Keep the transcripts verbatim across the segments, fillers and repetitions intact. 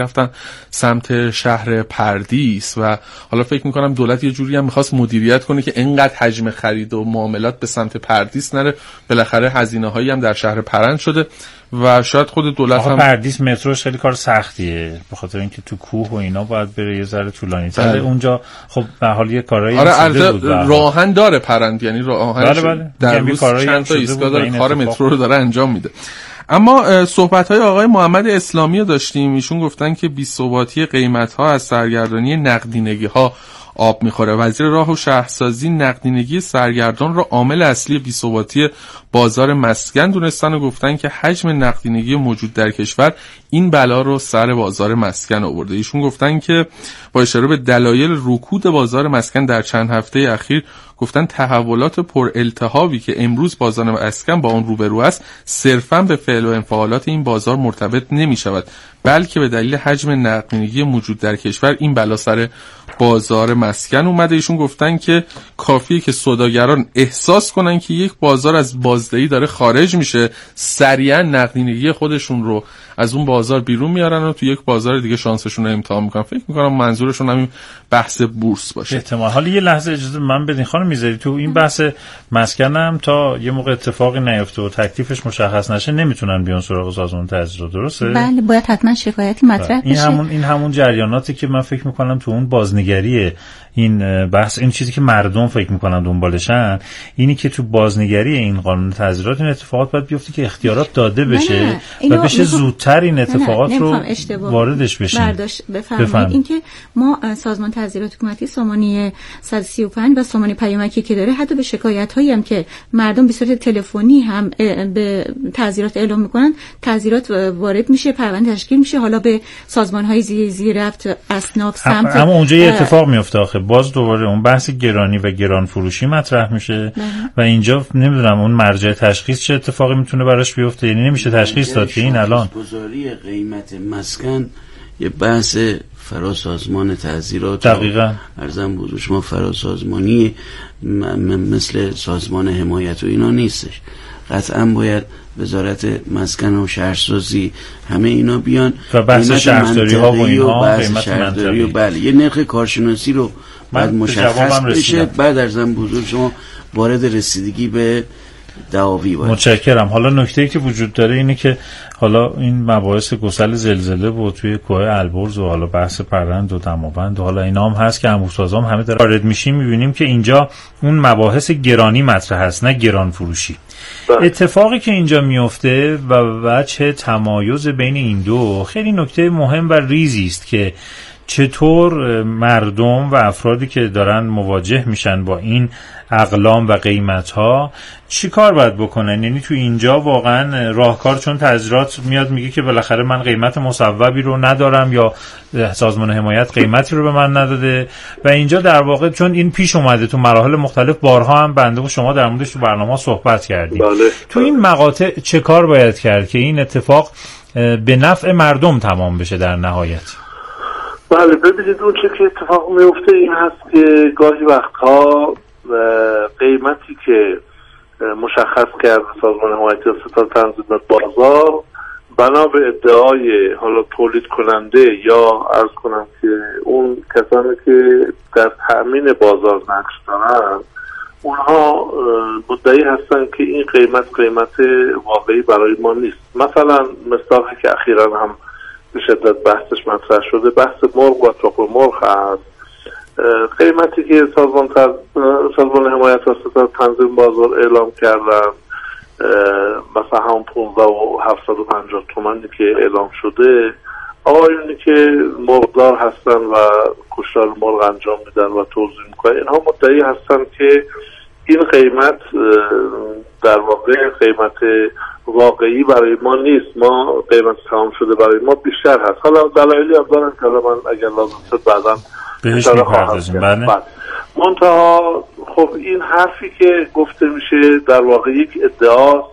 رفتن سمت شهر پردیس و حالا فکر میکنم دولت یه جوری هم میخواست مدیریت کنه که اینقدر حجم خرید و معاملات به سمت پردیس نره. بالاخره هزینه هایی هم در شهر پرند شده و شاید خود دولت هم پردیس متروش خیلی کار سختیه به خاطر اینکه تو کوه و اینا باید بره یه ذره طولانی تره اونجا. خب به حال یه کارایی آره بود راهن داره پرند، یعنی راهن بله بله. در روز چند تا ایستگاه داره کار مترو رو داره انجام میده. اما صحبت‌های آقای محمد اسلامی رو داشتیم، ایشون گفتن که بی‌ثباتی قیمت‌ها از سرگردانی نقدینگی‌ها آب می‌خوره. وزیر راه و شهرسازی نقدینگی سرگردان را عامل اصلی بی‌ثباتی بازار مسکن دونستن و گفتن که حجم نقدینگی موجود در کشور این بلا رو سر بازار مسکن آورده. ایشون گفتن که با اشاره به دلایل رکود بازار مسکن در چند هفته اخیر، گفتن تحولات پر التهابی که امروز بازار مسکن با اون روبرو است صرفاً به فعل و انفعالات این بازار مرتبط نمی شود، بلکه به دلیل حجم نقدینگی موجود در کشور این بلا سر بازار مسکن اومده. ایشون گفتن که کافیه که سوداگران احساس کنن که یک بازار از بازدهی داره خارج میشه، سریعا نقدینگی خودشون رو از اون بازار بیرون میارن و تو یک بازار دیگه شانسشون رو امتحان میکنن. فکر میکنم منظورشون همین بحث بورس باشه. احتمال. حالا یه لحظه اجازه من بدین خانم میذاری تو این بحث مسکنم تا یه موقع اتفاقی نیفته و تکلیفش مشخص نشه نمیتونن بیان سراغ سازمان تجهیزات، درسته؟ بله باید حتما شکایتی مطرح بشه. این همون این همون جریاناتی که من فکر میکنم تو اون بازنگری این بحث، این چیزی که مردم فکر میکنن دنبالشن اینی که تو بازنگری این قانون تجهیزات این اتفاقات باید بیفته که اختیارات داده بشه و بشه زودتر این اتفاقات رو واردش بشیم. برداشت بفرمایید اینکه ما سازمان تجهیزات حکومتی سامانه صد و سی و پنج و سامانه پیامکی که داره حتی به شکایت هایی هم که مردم به صورت تلفنی هم به تحذیرات اعلام میکنن تحذیرات وارد میشه، پرونده تشکیل میشه، حالا به سازمان های زیر زیر رفت اصناف سمت اما اونجا یه اتفاق میفته آخه باز دوباره اون بحث گرانی و گران فروشی مطرح میشه و اینجا نمیدونم اون مرجع تشخیص چه اتفاقی میتونه براش بیفته، یعنی نمیشه تشخیص داد که این الان گذاری قیمت مسکن یه بحث فرا سازمان تحذیرات دقیقاً ارزم بزرگ شما فرا سازمانی مثل سازمان حمایت و اینا نیستش. قطعاً باید وزارت مسکن و شهرسازی همه اینا بیان و بحث شهرداری ها و اینها قیمت منطقی و بله یه نرخ کارشناسی رو بعد مشخص بشه، بعد ارزم بزرگ شما وارد رسیدگی به دعاوی باید. متشکرم. حالا نکته‌ای که وجود داره اینه که حالا این مباحث گسل زلزله و توی کوه البرز و حالا بحث پرند و دماوند و حالا اینا هم هست که انبوه‌سازام همه داره وارد میشیم، میبینیم که اینجا اون مباحث گرانی مطرح هست نه گران فروشی. اتفاقی که اینجا میفته و وجه تمایز بین این دو خیلی نکته مهم و ریزی است که چطور مردم و افرادی که دارن مواجه میشن با این اقلام و قیمت‌ها چی کار باید بکنن. یعنی تو اینجا واقعا راهکار، چون تجهیزات میاد میگه که بالاخره من قیمت مصوبی رو ندارم یا سازمان حمایت قیمتی رو به من نداده و اینجا در واقع چون این پیش اومده تو مراحل مختلف، بارها هم بنده و شما در موردش تو برنامه صحبت کردیم. بله. تو این مقاطع چه کار باید کرد که این اتفاق به نفع مردم تمام بشه در نهایت؟ بله ببینید اون چه که اتفاق میفته این هست که گاهی وقتها قیمتی که مشخص کرده سازمان حمایت یا ستاد تنظیمات بازار بنا به ادعای حالا تولید کننده یا عرض کنم که اون کسانی که در تأمین بازار نقش دارن، اونها مدعی هستن که این قیمت قیمت واقعی برای ما نیست. مثلا مثالی که اخیراً هم به شدت بحثش مطرح شده بحث مرغ و تخم مرغ هست. قیمتی که سازمان سازمان حمایت و ستاد تنظیم بازار اعلام کردن مثلا هم پانزده و هفتصد و پنجاه تومانی که اعلام شده، آقایونی که مرغدار هستن و کشتار مرغ انجام میدن و توزیع میکنن اینها مدعی هستن که این قیمت در واقع قیمت واقعی برای ما نیست، ما قیمت تمام شده برای ما بیشتر هست. حالا دلایلی هم دارن که حالا من اگر لازم شد بعداً بهش میپردازیم. بله. منتها خب این حرفی که گفته میشه در واقع یک ادعا،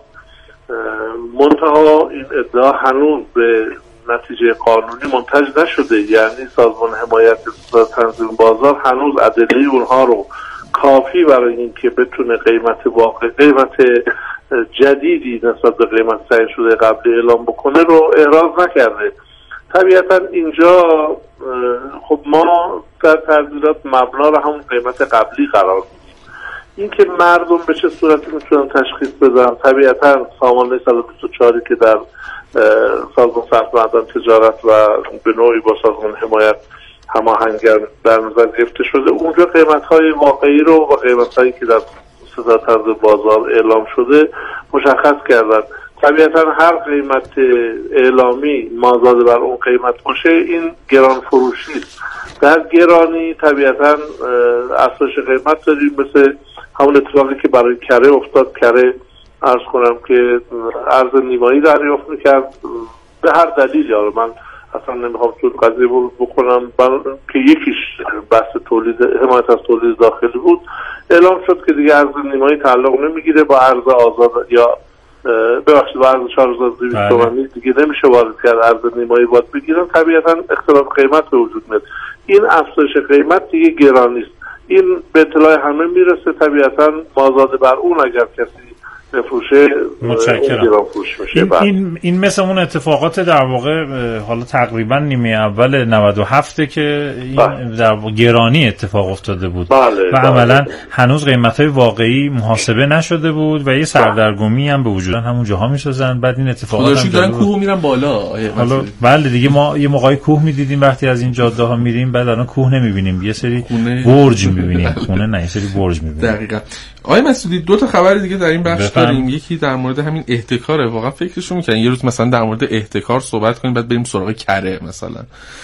منتها این ادعا هنوز به نتیجه قانونی منتج نشده، یعنی سازمان حمایت و تنظیم بازار هنوز ادله اونها رو کافی برای اینکه بتونه قیمت واقع قیمت جدیدی نسبت به قیمت تعیین شده قبلی اعلام بکنه رو احراز نکرده. طبیعتا اینجا خب ما در تبدیلات مبنا رو همون قیمت قبلی قرار میدیم. این که مردم به چه صورتی میتونن تشخیص بدن، طبیعتا سامانه صد و بیست و چهار که در سازمان ثبت معدن تجارت و به نوعی با سازمان حمایت هماهنگر در نظر گرفته شده، اونجا قیمت‌های واقعی رو و قیمت‌هایی که در ستاد طرز بازار اعلام شده مشخص کردن. طبیعتا هر قیمت اعلامی مازاد بر اون قیمت باشه این گران فروشی است. در گرانی طبیعتا افزایش قیمت داریم، مثل همون اتفاقی که برای کره افتاد. کره عرض کنم که ارز نیمایی دریافت میکرد به هر دلیل، یا من اصلا نمیخوام تو قضیه بکنم که یکیش بحث تولید حمایت از تولید داخلی بود، اعلام شد که دیگه ارز نیمایی تعلق نمیگیره با ارز آزاد یا ببخشید با ارز چهار هزار و دویست تومانی دیگه نمیشه وارد کرد، ارز نیمایی باید بگیرن. طبیعتا اختلاف قیمت به وجود میاد. این افزایش قیمت دیگه گرانی است. این به اطلاع همه میرسه. طبیعتا مازاد بر اون اگر کسی بفروشه متشکرم. این, این این مثل اون اتفاقات در واقع حالا تقریبا نیمه اول نود و هفت که این در گرانی اتفاق افتاده بود. بله، و عملا هنوز قیمت‌های واقعی محاسبه نشده بود و یه سردرگمی هم به وجود همون جاها می‌سازن. بعد این اتفاقات هم دارن کوه میرن بالا. حالا بله دیگه ما یه موقعی کوه می‌دیدیم وقتی از این جاده‌ها میریم، بعد الان کوه نمی‌بینیم، یه سری برج می‌بینیم. خونه نه، یه سری برج می‌بینیم. دقیقاً. آقای مسعودی دو تا خبر دیگه در این بخش داریم. یکی در مورد همین احتکاره. واقعا فکرشو میکنن یه روز مثلا در مورد احتکار صحبت کنیم، بعد بریم سراغ کره مثلا.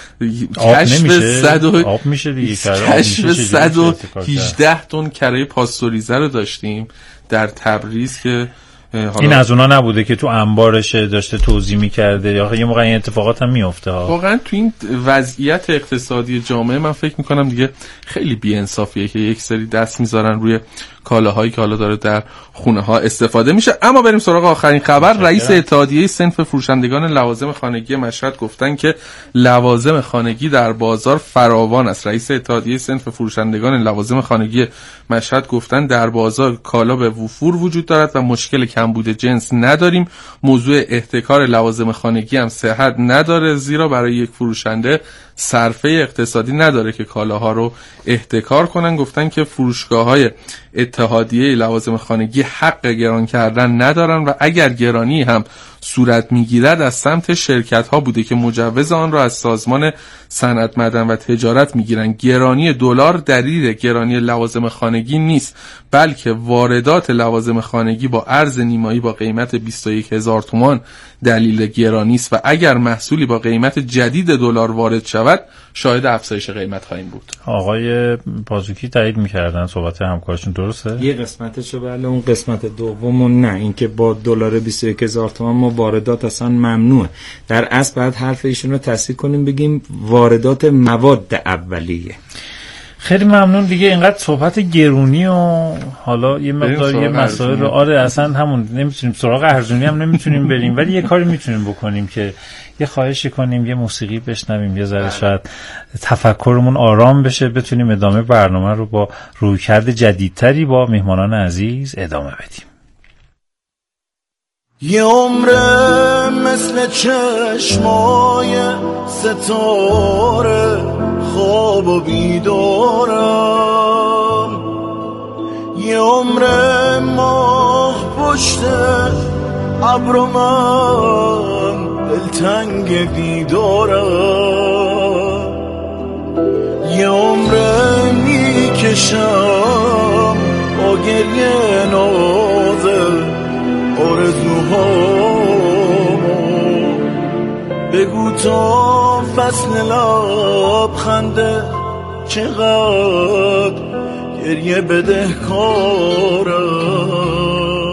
کشف صد و آب میشه دیگه کره. کشف صد و هجده تن کره پاستوریزه رو داشتیم در تبریز که این از اونا نبوده که تو انبارشه داشته توزیع می‌کرده، یا یه موقع این اتفاقات هم میفته ها. واقعا تو این وضعیت اقتصادی جامعه من فکر می‌کنم دیگه خیلی بی‌انصافیه که یک سری دست می‌ذارن روی کالاهایی که حالا داره در خونه‌ها استفاده میشه. اما بریم سراغ آخرین خبر. رئیس اتحادیه صنف فروشندگان لوازم خانگی مشهد گفتن که لوازم خانگی در بازار فراوان است. رئیس اتحادیه صنف فروشندگان لوازم خانگی مشهد گفتن در بازار کالا به وفور وجود دارد و مشکل کمبود جنس نداریم. موضوع احتکار لوازم خانگی هم صحت نداره، زیرا برای یک فروشنده صرفه اقتصادی نداره که کالاها رو احتکار کنن. گفتن که فروشگاه‌های اتحادیه لوازم خانگی حق گران کردن ندارن و اگر گرانی هم صورت میگیرد از سمت شرکت ها بوده که مجوز آن را از سازمان صنعت معدن و تجارت میگیرن. گرانی دلار دلیل گرانی لوازم خانگی نیست، بلکه واردات لوازم خانگی با ارز نیمایی با قیمت بیست و یک هزار تومان دلیل گرانی است و اگر محصولی با قیمت جدید دلار وارد شود شاهد افزایش قیمت خواهیم بود. آقای بازوکی تایید می‌کردن صحبت همکارشون درسته؟ یه قسمتشو بله، اون قسمت دومون نه، اینکه با دلار بیست و یک هزار تومان ما واردات اصلا ممنوعه. در اصل بعد حرف ایشون رو تصحیح کنیم بگیم واردات مواد اولیه. خیلی ممنون دیگه. اینقدر صحبت گرونی و حالا یه مقدار یه مسائل رو آره اصلا همون نمیتونیم سراغ ارزونی هم نمیتونیم بریم، ولی یه کاری میتونیم بکنیم که یه خواهشی کنیم، یه موسیقی بشنویم، یه ذره شاید تفکرمون آرام بشه، بتونیم ادامه برنامه رو با رویکرد جدیدتری با میهمانان عزیز ادامه بدیم. یه عمره مثل چشمای ستاره خواب و بیدارم، یه عمره ماه پشت ابر و من دلتنگ دیدارم، یه عمره میکشم با گریه نازه آرزوهامو، بگو تا فصل لبخنده چقدر گریه بدهکارم.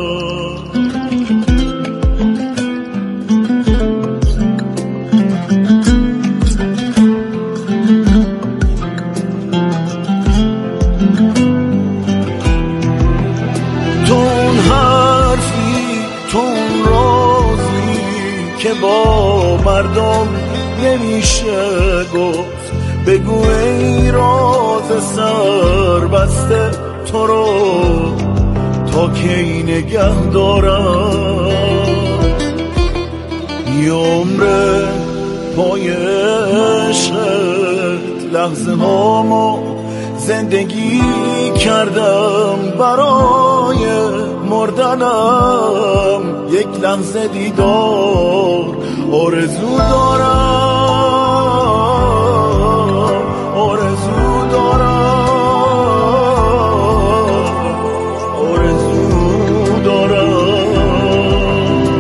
که با مردم نمیشه گفت، بگو ای راز سر بسته تو رو تا کی نگه دارم. یه عمره پای عشقت لحظه هامو زندگی کردم برای مردنم یک لحظه دیدار آرزو دارم آرزو دارم آرزو دارم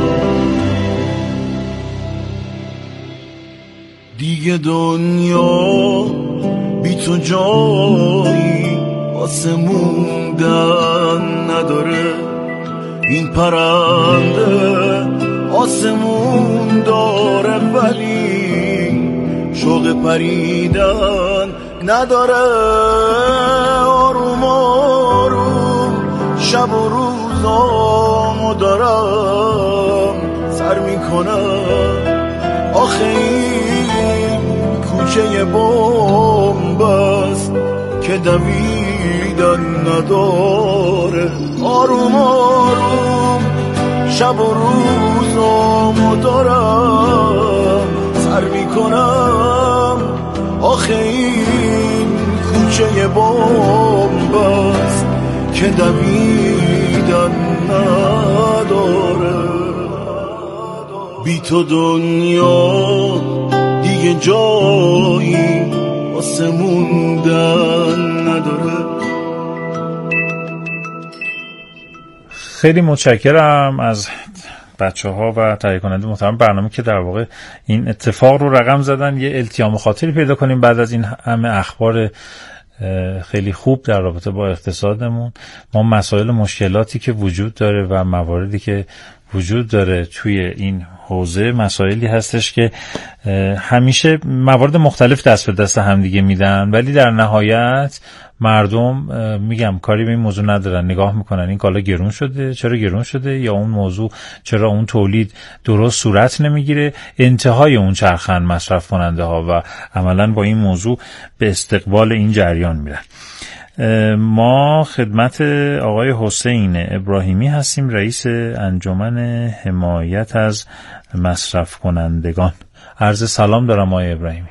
دیگه دنیا بی تو جایی واسه موندن نداره این پرنده آسمون داره ولی شوق پریدن نداره آروم آروم شب و روزامو دارم سر میکنم آخه این کوچه بمب است که دویدن نداره آروم آروم شب و روزامو دارم سر میکنم آخه این کوچه بمب است که دویدن نداره بی تو دنیا دیگه جایی واسه موندن نداره. خیلی متشکرم از بچه ها و تهیه کننده محترم برنامه که در واقع این اتفاق رو رقم زدن. یه التیام خاطری پیدا کنیم بعد از این همه اخبار خیلی خوب در رابطه با اقتصادمون. ما مسائل مشکلاتی که وجود داره و مواردی که وجود داره توی این حوزه مسائلی هستش که همیشه موارد مختلف دست به دست همدیگه میدن ولی در نهایت مردم میگم کاری به این موضوع ندارن، نگاه میکنن این کالا گرون شده چرا گرون شده یا اون موضوع چرا اون تولید درست صورت نمیگیره، انتهای اون چرخن مصرف کننده ها و عملا با این موضوع به استقبال این جریان میرن. ما خدمت آقای حسین ابراهیمی هستیم، رئیس انجمن حمایت از مصرف کنندگان. عرض سلام دارم آقای ابراهیمی.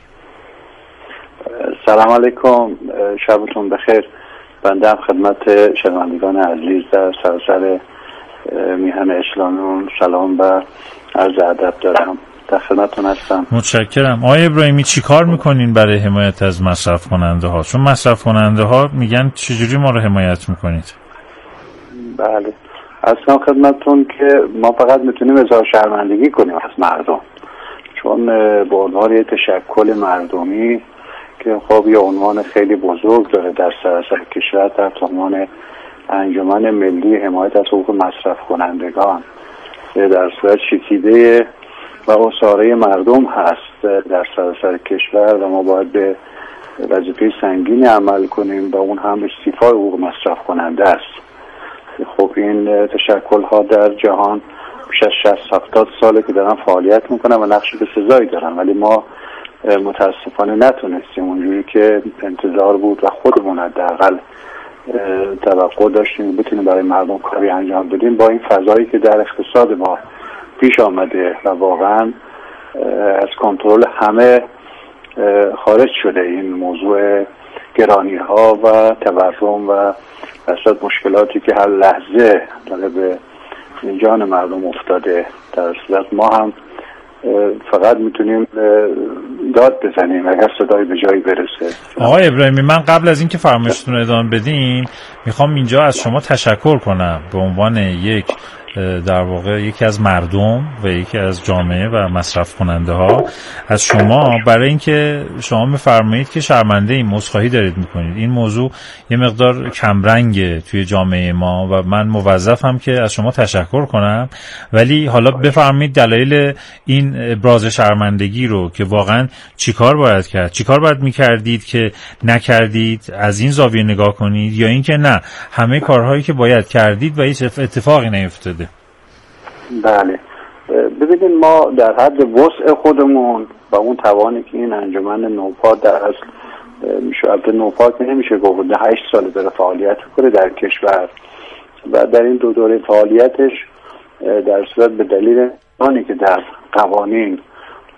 سلام علیکم، شبتون بخیر. بنده هم خدمت شنوندگان عزیز در سراسر میهن اسلامی سلام و عرض ادب دارم. در خدمتتون هستم. متشکرم. آقای ابراهیمی چی کار میکنین برای حمایت از مصرف کننده ها؟ چون مصرف کننده ها میگن چجوری ما رو حمایت میکنید؟ بله، اصلا خدمتتون که ما فقط میتونیم اظهار شرمندگی کنیم از مردم، چون به عنوان یه تشکل مردمی که خب یه عنوان خیلی بزرگ داره در سراسر کشور در عنوان انجمن ملی حمایت از حقوق مصرف کنندگان، در صورت شکیده و اساره مردم هست در سراسر کشور و ما باید به وظیفه سنگینی عمل کنیم و اون هم استیفای حقوق مصرف کننده است. خب این تشکل ها در جهان بیش از شصت هفتاد ساله که دارن فعالیت میکنن و نقش بسزایی دارن، ولی ما متاسفانه نتونستیم اونجوری که انتظار بود و خودمون حداقل توقع داشتیم بتونیم برای مردم کاری انجام بدیم با این فضایی که در اقتصاد ما پیش آمده و واقعا از کنترل همه خارج شده این موضوع گرانی ها و تورم و اصلا مشکلاتی که هر لحظه داره به جان مردم افتاده. در صورت ما هم فقط میتونیم داد بزنیم اگر صدای به جایی برسه. آقای ابراهیمی، من قبل از اینکه فرمایشتون رو ادامه بدین میخوام اینجا از شما تشکر کنم به عنوان یک در واقع یکی از مردم و یکی از جامعه و مصرف کننده ها از شما برای اینکه شما میفرمایید که شرمنده این عذرخواهی دارید میکنید. این موضوع یه مقدار کمرنگه توی جامعه ما و من موظفم که از شما تشکر کنم، ولی حالا بفرمایید دلایل این ابراز شرمندگی رو که واقعا چیکار باید کرد، چیکار باید میکردید که نکردید، از این زاویه نگاه کنید، یا اینکه نه همه کارهایی که باید کردید و هیچ اتفاقی نیفتاده. بله، ببینید ما در حد وسع خودمون و اون توانی که این انجمن نوپا در اصل میشه البته نوپا که نمیشه گفت هشت سال داره فعالیت میکنه در کشور و در این دو دوره فعالیتش در صورت به دلیل آنی که در قوانین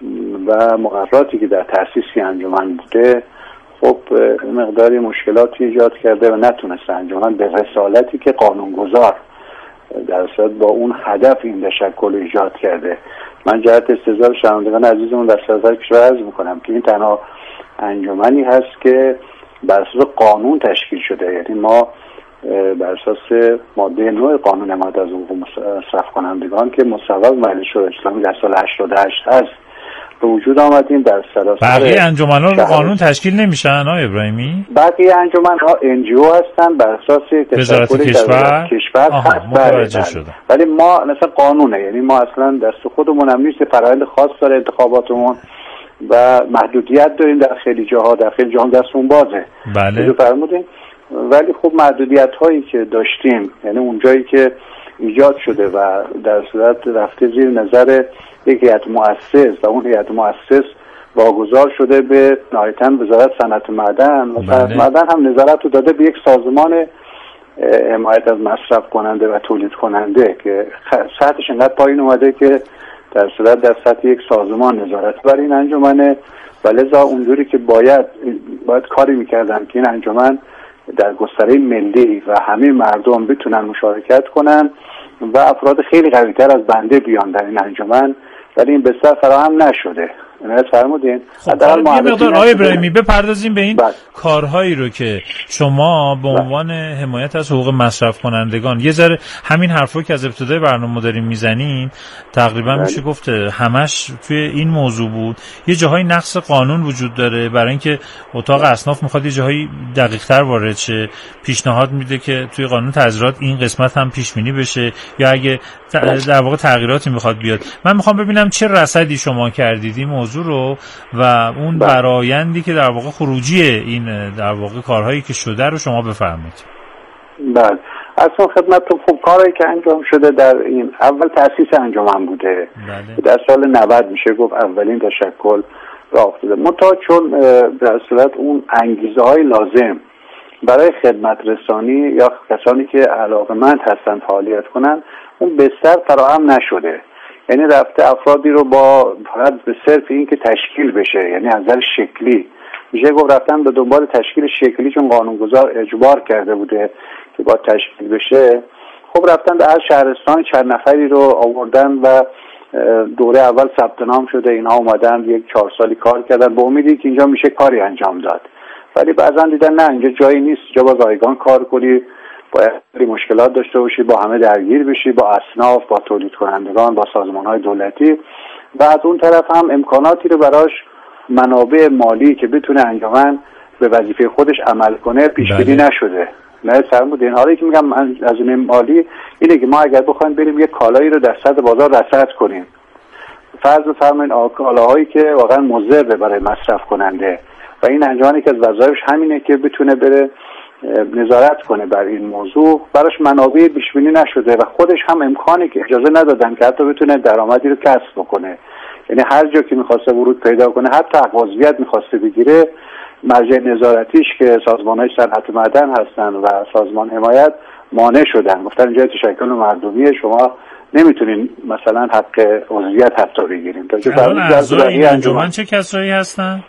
و مقرراتی که در تأسیس انجمن بوده خب مقداری مشکلاتی ایجاد کرده و نتونست انجمن به رسالتی که قانونگذار در صورت با اون هدف این تشکل ایجاد کرده. من جهت استحضار شنوندگان عزیزمون در سراسر کشور عرض میکنم که این تنها انجمنی هست که بر اساس قانون تشکیل شده، یعنی ما بر اساس ماده نه قانون حمایت از حقوق مصرف کنندگان که مصوب مجلس شورای اسلامی در سال هشتاد و هشت هست به وجود آمدیم. در سراسر بقیه انجمن‌ها رو قانون تشکیل نمیشن آقای ابراهیمی؟ بقیه انجمن‌ها ان جی او هستن بر اساس وزارت کشور کشور متوجه شدم. ولی ما مثلا قانونه، یعنی ما اصلا دست خودمون هم نیست، فرآیند خاص داره انتخاباتمون و محدودیت داریم در خیلی جاها، در خیلی جاها دستمون بازه. بله فرمودین. ولی خب محدودیت هایی که داشتیم، یعنی اونجایی که ایجاد شده و در صورت رفته زیر نظر یک هیئت مؤسس و اون هیئت مؤسس واگذار شده به نهایتاً وزارت صنعت معدن و صنعت معدن هم نظارت رو داده به یک سازمان حمایت از مصرف کننده و تولید کننده که سطحش انقدر پایین اومده که در صورت در سطح یک سازمان نظارت بر این انجمنه و لذا اونجوری که باید باید کاری میکردن که این انجمن در گستره ملی و همه مردم بتونن مشارکت کنن و افراد خیلی قوی‌تر از بنده بیان در این انجمن، ولی این بستر فراهم نشده. نه فرمودین. خب یه مقدار آقای ابراهیمی بپردازیم به این بله. کارهایی رو که شما به عنوان حمایت از حقوق مصرف کنندگان، یه ذره همین حرفو که از ابتدای برنامه داریم میزنیم تقریبا بله. میشه گفت همش توی این موضوع بود. یه جاهای نقص قانون وجود داره برای اینکه اتاق اصناف میخواد یه جاهای دقیق‌تر وارد شه، پیشنهاد میده که توی قانون تعزیرات این قسمت هم پیش بینی بشه یا اگه در واقع تغییراتی میخواد بیاد. من میخوام ببینم چه رصدی شما کردید این موضوع رو و اون برآیندی که در واقع خروجی این در واقع کارهایی که شده رو شما بفرمایید. بله اصلا خدمتتون خب کاری که انجام شده در این اول تأسیس انجمن بوده. بله. در سال نود میشه گفت اولین تشکل راه افتاده. منتها چون در صورت اون انگیزه های لازم برای خدمت رسانی یا کسانی که علاقه‌مند هستن فعالیت کنن اون بستر فراهم نشده، یعنی رفته افرادی رو با فقط به صرف این که تشکیل بشه، یعنی از نظر شکلی میشه گفت رفتن به دنبال تشکیل شکلی چون قانونگذار اجبار کرده بوده که با تشکیل بشه. خب رفتن در هر شهرستان چند نفری رو آوردن و دوره اول ثبت نام شده، اینها اومدن یک چهار سالی کار کردن به امیدی که اینجا میشه کاری انجام داد، ولی بعضا دیدن نه اینجا جایی نیست، جا با رایگان کار کنی، باید مشکلات داشته باشی، با همه درگیر بشی، با اصناف، با تولید کنندگان، با سازمان‌های دولتی و از اون طرف هم امکاناتی رو براش منابع مالی که بتونه انجمن به وظیفه خودش عمل کنه پیش بینی نشده. نه فرمودین. حالا که میگم از این مالی اینه که ما اگر بخوایم بریم یک کالایی رو در سطح بازار رصد کنیم، فرض بفرمایید کالاهایی که واقعا مضر برای مصرف کننده و این انجمنی که از وظایفش همینه که بتونه بره نظارت کنه بر این موضوع، براش منابع پیش بینی نشده و خودش هم امکانی که اجازه ندادن که حتی بتونه درآمدی رو کسب بکنه، یعنی هر جا که می‌خواسته ورود پیدا کنه حتی عضویت می‌خواسته بگیره، مرجع نظارتیش که سازمان‌های صنعت معدن هستن و سازمان حمایت مانع شدن، گفتن اینجا تشکل مردمیه، شما نمیتونین مثلا حق عضویت حتی بگیریم. الان اعضای این انجمن چه کسایی هستن؟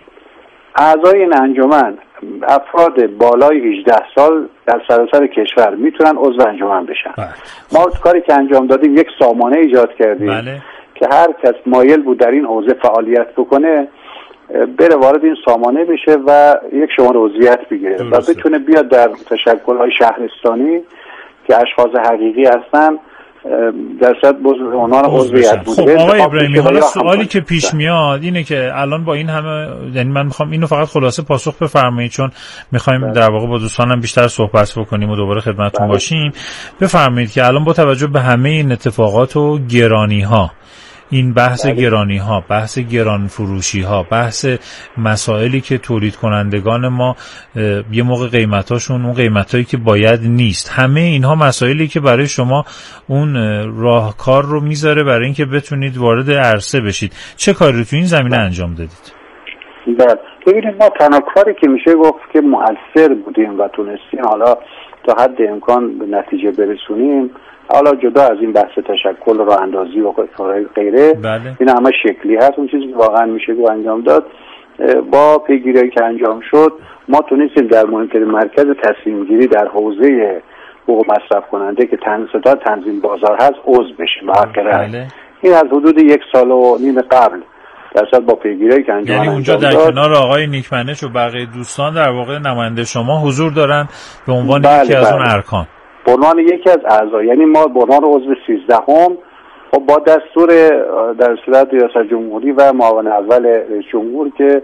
اعضای این انجمن افراد بالای هجده سال در سراسر کشور میتونن عضو انجمن بشن. بله. ما کاری که انجام دادیم یک سامانه ایجاد کردیم. بله. که هر کس مایل بود در این حوزه فعالیت بکنه بره وارد این سامانه بشه و یک شماره عضویت بگیره و بتونه بیاد در تشکل‌های شهرستانی که اشخاص حقیقی هستن در صورت عنوان عضویت بوده. خب آقای ابراهیمی حالا سوالی که پیش میاد اینه که الان با این همه، یعنی من میخوام اینو فقط خلاصه پاسخ بفرمایید چون میخوایم در واقع با دوستانم بیشتر صحبت بکنیم و دوباره خدمتتون باشیم. بفرمایید که الان با توجه به همه این اتفاقات و گرانی ها، این بحث گرانی ها، بحث گران فروشی ها، بحث مسائلی که تولید کنندگان ما یه موقع قیمتاشون اون قیمتایی که باید نیست، همه اینها مسائلی که برای شما اون راهکار رو میذاره برای اینکه بتونید وارد عرصه بشید. چه کاری رو تو این زمینه انجام دادید؟ بله ببینید ما تنها کاری که میشه گفت که مؤثر بودیم و تونستیم حالا تا حد امکان به نتیجه برسونیم. حالا جدا از این بحث تشکل راه اندازی و غیره، بله. این همه شکلی هست. اون چیزی که واقعا میشه رو انجام داد با پیگیری که انجام شد، ما تونستیم در مهمترین مرکز تصمیم گیری در حوزه حقوق مصرف کننده که ستاد تنظیم بازار هست عضو بشیم. بله. این از حدود یک سال و نیم قبل درصد با پیگیری که انجام یعنی اونجا در داد. کنار آقای نیکمنش و بقیه دوستان در واقع نماینده شما حضور دارن به عنوان بله یکی بله. از اون ارکان، به عنوان یکی از اعضا. یعنی ما به عنوان عضو سیزدهم خب با دستور در صورت ریاست جمهوری و معاون اول رئیس جمهور که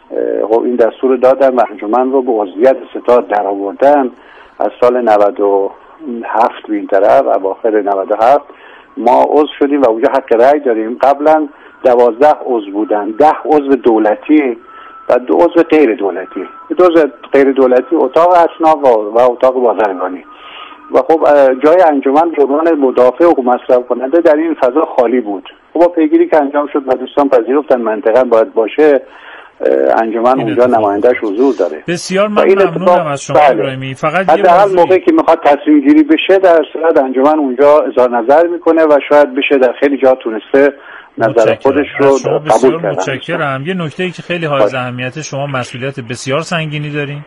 خب این دستور دادن و انجمن رو به عضویت ستاد در آوردن از سال نود و هفت به این طرف، اواخر نود و هفت ما عضو شدیم و اونجا حق رأی داریم. قبلا دوازده عضو بودن، ده عضو دولتی و دو عضو غیر دولتی. دو عضو غیر دولتی اتاق اصناف و اتاق بازرگانی. و خب جای انجمن به عنوان مدافع حقوق مصرف کننده در این فضا خالی بود. خب با پیگیری که انجام شد و دوستان پذیرفتن منطقه باید باشه، انجمن اونجا نماینده‌اش حضور داره. بسیار ممنونم از شما ابراهیمی. فقط یه حداقل موقعی که میخواد تصمیم گیری بشه در صورت انجمن اونجا اظهار نظر میکنه و شاید بشه در خیلی جا تونسته نظر خودش رو قبول کرده. متشکرم. یه نکته‌ای که خیلی حائز اهمیت، شما مسئولیت بسیار سنگینی دارین.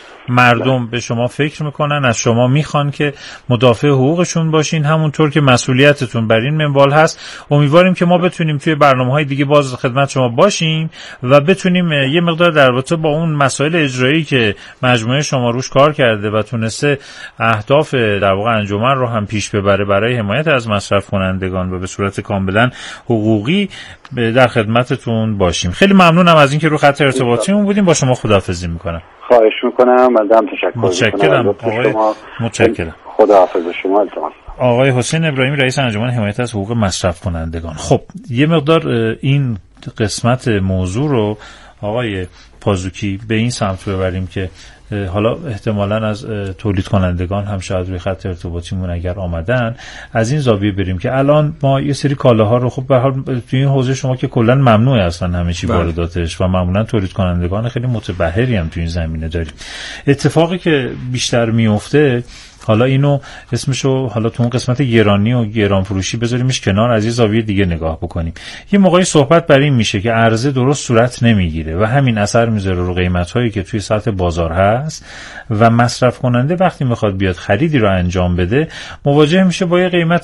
مردم به شما فکر میکنن، از شما میخوان که مدافع حقوقشون باشین، همونطور که مسئولیتتون بر این منوال هست. امیدواریم که ما بتونیم توی برنامه‌های دیگه باز خدمت شما باشیم و بتونیم یه مقدار در رابطه با اون مسائل اجرایی که مجموعه شما روش کار کرده و تونسته اهداف در واقع انجمن رو هم پیش ببره برای حمایت از مصرف کنندگان و به صورت کاملا حقوقی در خدمتتون باشیم. خیلی ممنونم از اینکه رو خط ارتباطیمون بودیم. با شما خداحافظی میکنم. خواهش میکنم. مندم تشکر متشکرم. آقای متشکرم. خداحافظ شما. التماس. آقای حسین ابراهیمی، رئیس انجمن حمایت از حقوق مصرف کنندگان. خب یه مقدار این قسمت موضوع رو آقای پازوکی به این سمت ببریم که حالا احتمالاً از تولید کنندگان هم شاید روی خط ارتباطیمون اگر آمدن از این زاویه بریم که الان ما یه سری کالاها رو خب به هر حال توی این حوزه شما که کلاً ممنوعه اصلا همه چی وارداتش و معمولاً تولید کنندگان خیلی متبحری هم توی این زمینه داریم. اتفاقی که بیشتر میفته، حالا اینو اسمشو حالا تو اون قسمت گرانی و گران فروشی بذاریمش کنار، از یه زاویه دیگه نگاه بکنیم. یه موقعی صحبت بر این میشه که عرضه درست صورت نمیگیره و همین اثر میذاره رو قیمت‌هایی که توی سطح بازار هست و مصرف کننده وقتی میخواد بیاد خریدی رو انجام بده مواجه میشه با یه قیمت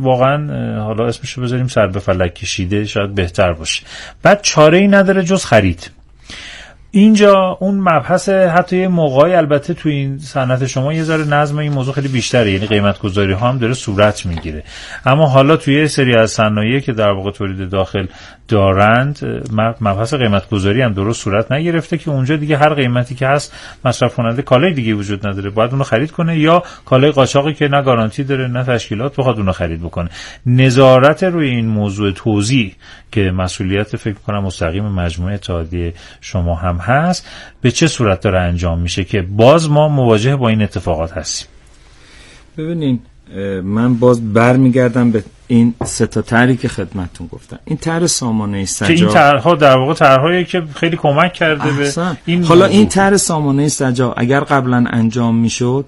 واقعا حالا اسمشو بذاریم سر به فلک کشیده، شاید بهتر باشه. بعد چاره‌ای نداره جز خرید. اینجا اون مبحث حتی یه موقعی البته تو این صنعت شما یه ذره نظم این موضوع خیلی بیشتره، یعنی قیمت گذاری ها هم داره صورت میگیره، اما حالا توی یه سری از صنایعی که در واقع تولید داخل دارند مبحث قیمت گذاری هم درست صورت نگرفته که اونجا دیگه هر قیمتی که هست مصرف کننده کالای دیگه وجود نداره، باید اونو خرید کنه یا کالای قاچاقی که نه گارانتی داره نه تشکیلات بخواد اونو خرید بکنه. نظارت روی این موضوع توزیع که مسئولیت فکر کنم مستقیم مجموعه اتحادیه شما هم هست، به چه صورت داره انجام میشه که باز ما مواجه با این اتفاقات هستیم؟ ببینین من باز برمیگردم به این سه تا طرحی که خدمتتون گفتم. این طرح سامانه سجا که این طرح‌ها در واقع طرح‌هایی که خیلی کمک کرده احسان. به این حالا موضوع. این طرح سامانه سجا اگر قبلا انجام میشد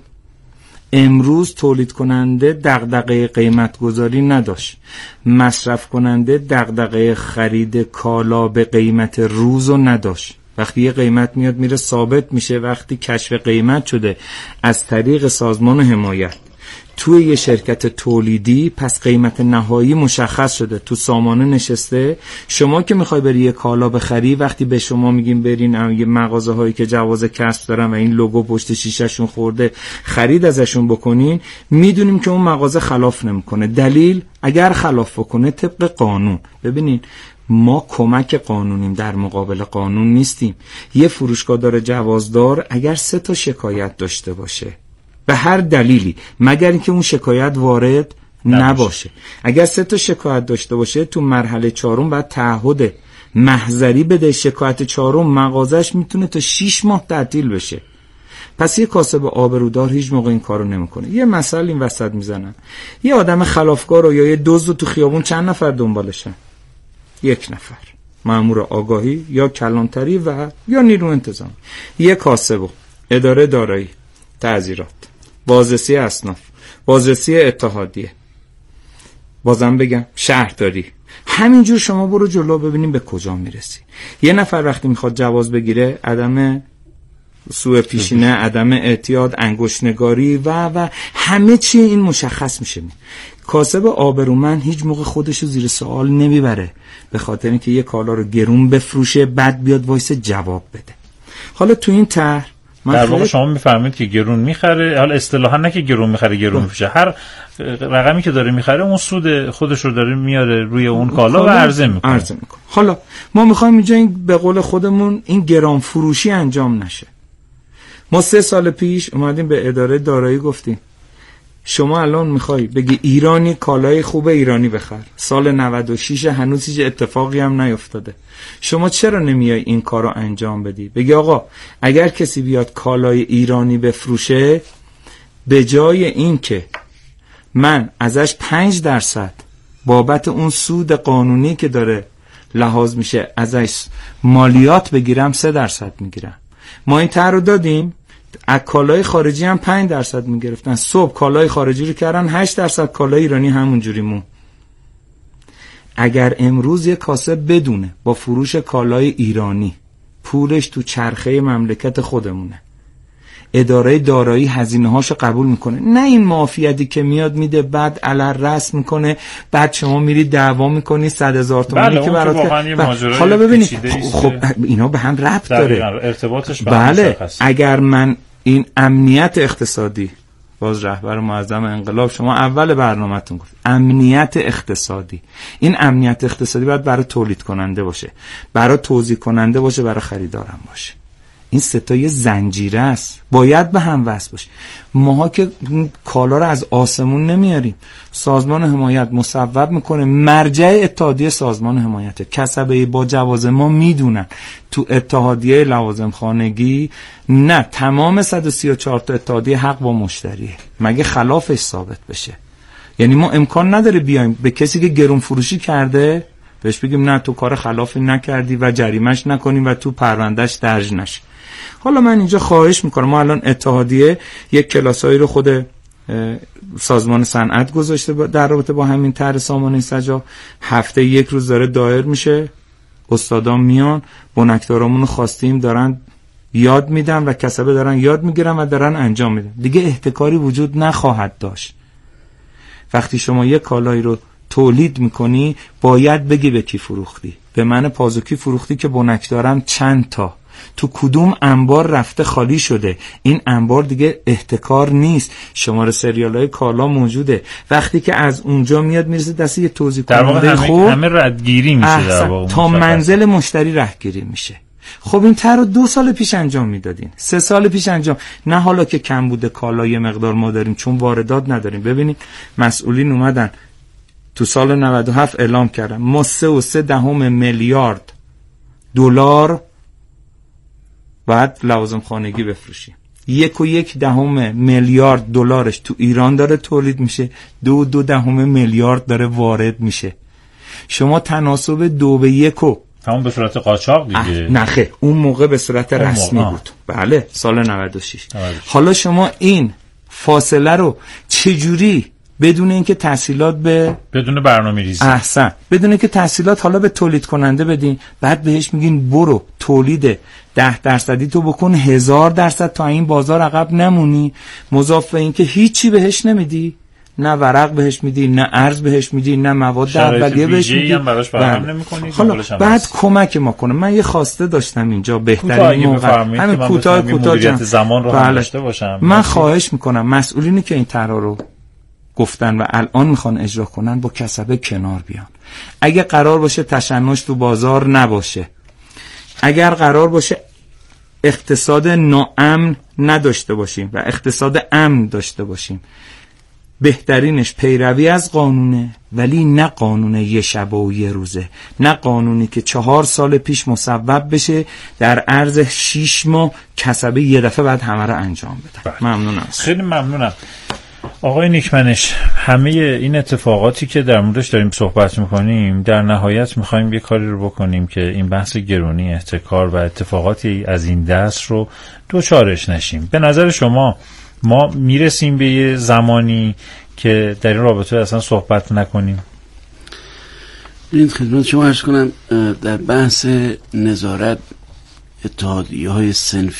امروز تولید کننده دغدغه قیمت گذاری نداشت، مصرف کننده دغدغه خرید کالا به قیمت روزو نداشت. وقتی یه قیمت میاد میره ثابت میشه، وقتی کشف قیمت شده از طریق سازمان حمایت توی یه شرکت تولیدی، پس قیمت نهایی مشخص شده، تو سامانه نشسته. شما که میخوای بری یه کالا بخری، وقتی به شما میگیم برین یه مغازه هایی که جواز کسب دارن و این لوگو پشت شیشهشون خورده خرید ازشون بکنین، میدونیم که اون مغازه خلاف نمیکنه. دلیل اگر خلاف بکنه طبق قانون. ببینین ما کمک قانونیم، در مقابل قانون نیستیم. یه فروشگاه داره جوازدار اگر سه تا شکایت داشته باشه به هر دلیلی، مگر اینکه اون شکایت وارد نباشه, نباشه. اگر سه تا شکایت داشته باشه تو مرحله چهارم بعد تعهد محضری بده. شکایت چهارم مغازش میتونه تا شش ماه تعطیل بشه. پس یه کاسب آبرودار هیچ موقع این کارو نمیکنه. یه مثال این وسط میزنم، یه آدم خلافکار رو یا یه دزد تو خیابون چند نفر دنبالشن؟ یک نفر، مأمور آگاهی یا کلانتری و یا نیرو انتظامی. یه کاسب، اداره دارایی، تعزیرات، بازرسی اصناف، بازرسی اتحادیه، بازم بگم شهرداری. همینجور شما برو جلو ببینیم به کجا میرسی. یه نفر وقتی میخواد جواز بگیره، عدم سوء پیشینه، عدم اعتیاد، انگشت‌نگاری و و همه چی این مشخص میشه. کاسب آبرومند هیچ موقع خودشو زیر سوال نمیبره به خاطر اینکه یه کالا رو گرون بفروشه بعد بیاد وایس جواب بده. حالا تو این طرح در واقع شما میفرمایید که گرون میخره، حالا اصطلاحا نه که گرون میخره گرون میفروشه، هر رقمی که داره میخره اون سود خودش رو داره میاره روی اون کالا و عرضه میکنه. عرضه میکنه. حالا ما میخوایم اینجا این به قول خودمون این گران فروشی انجام نشه. ما سه سال پیش اومدیم به اداره دارایی گفتیم شما الان میخوای بگی ایرانی کالای خوب ایرانی بخر، سال نود و شش هنوز هیچ اتفاقی هم نیفتاده، شما چرا نمیای این کارو انجام بدی؟ بگی آقا اگر کسی بیاد کالای ایرانی بفروشه، به جای این که من ازش پنج درصد بابت اون سود قانونی که داره لحاظ میشه ازش مالیات بگیرم، سه درصد میگیرم. ما این طرح رو دادیم، از کالای خارجی هم پنج درصد میگرفتن، صبح کالای خارجی رو کردن هشت درصد، کالای ایرانی همونجوری مون. اگر امروز یک کاسب بدونه با فروش کالای ایرانی پولش تو چرخه مملکت خودمونه، اداره دارایی هزینه هاشو قبول میکنه، نه این مافیادی که میاد میده بعد علل رسم میکنه، بعد شما میری دعوا میکنی صد هزار تومانی که برات. حالا ببینید خب اینا به هم ربط داره، ارتباطش به بله. اگر من این امنیت اقتصادی، باز رهبر معظم انقلاب شما اول برنامه‌تون گفت امنیت اقتصادی، این امنیت اقتصادی باید برای تولید کننده باشه، برای توزیع کننده باشه، برای خریدارم باشه. این ستای زنجیره است، باید به هم وصل باشه. ماها که کالا رو از آسمون نمیاریم. سازمان حمایت مصوب میکنه، مرجع اتحادیه سازمان حمایت، کسبه با جواز ما میدونن تو اتحادیه لوازم خانگی نه تمام صد و سی و چهار تا اتحادیه حق با مشتریه مگه خلافش ثابت بشه. یعنی ما امکان نداره بیایم به کسی که گرون فروشی کرده بهش بگیم نه تو کار خلافی نکردی و جریمش نکنیم و تو پروندهش درج نشه. حالا من اینجا خواهش میکنم، ما الان اتحادیه یک کلاسایی رو خود سازمان صنعت گذاشته در رابطه با همین طرح سامانه سجا، هفته یک روز داره دایر میشه، استادان میان، بنکدارامون رو خواستیم دارن یاد میدن و کسبه دارن یاد میگیرن و دارن انجام میدن. دیگه احتکاری وجود نخواهد داشت. وقتی شما یک کالایی رو تولید میکنی باید بگی به کی فروختی، به من پازوکی فروختی که بنک دارم چند تا، تو کدوم انبار رفته خالی شده، این انبار دیگه احتکار نیست، شماره سریالای کالا موجوده. وقتی که از اونجا میاد میرسه دست یه توزیع کننده خوب، همه ردگیری میشه در واقع تا منزل مشتری رهگیری میشه. خب این طرح رو دو سال پیش انجام میدادین، سه سال پیش انجام، نه حالا که کم بوده کالا یه مقدار ما داریم چون واردات نداریم. ببینید مسئولین اومدن تو سال نود و هفت اعلام کردن ما سه و سه دهم میلیارد دلار بعد لوازم خانگی بفروشیم. یک و یک دهم میلیارد دلارش تو ایران داره تولید میشه، دو دو دهم میلیارد داره وارد میشه. شما تناسب دو به یک و همون به صورت قاچاق دیگه. نخه اون موقع به صورت رسمی موقع. بود. بله سال نود و شش. حالا شما این فاصله رو چجوری بدون اینکه تحصیلات به بدون برنامه‌ریزی، احسن، بدون اینکه تحصیلات حالا به تولید کننده بدین، بعد بهش میگین برو تولید ده درصدی تو بکن هزار درصد تا این بازار عقب نمونی، مضاف به اینکه هیچی بهش نمیدی، نه ورق بهش میدی، نه ارز بهش میدی، نه مواد اولیه بهش میدی، حالا بعد کمک ما کنه. من یه خواسته داشتم اینجا بهترین موقع همین کوتاه کوتاه زمان رو هم داشته باشم. من خواهش میکنم مسئولینی که این طرح رو گفتن و الان میخوان اجرا کنن با کسبه کنار بیان. اگه قرار باشه تشنج تو بازار نباشه، اگر قرار باشه اقتصاد ناامن نداشته باشیم و اقتصاد امن داشته باشیم، بهترینش پیروی از قانونه، ولی نه قانون یه شبه و یه روزه، نه قانونی که چهار سال پیش مصوب بشه در عرض شیش ماه کسبه یه دفعه بعد همه رو انجام بدن. ممنونم. خیلی ممنونم آقای نیکمنش. همه این اتفاقاتی که در موردش داریم صحبت میکنیم در نهایت میخوایم یه کاری رو بکنیم که این بحث گرونی، احتکار و اتفاقاتی از این دست رو دوچارش نشیم. به نظر شما ما میرسیم به یه زمانی که در این رابطه اصلا صحبت نکنیم؟ این خدمت شما عرض کنم در بحث نظارت اتحادیه‌های صنفی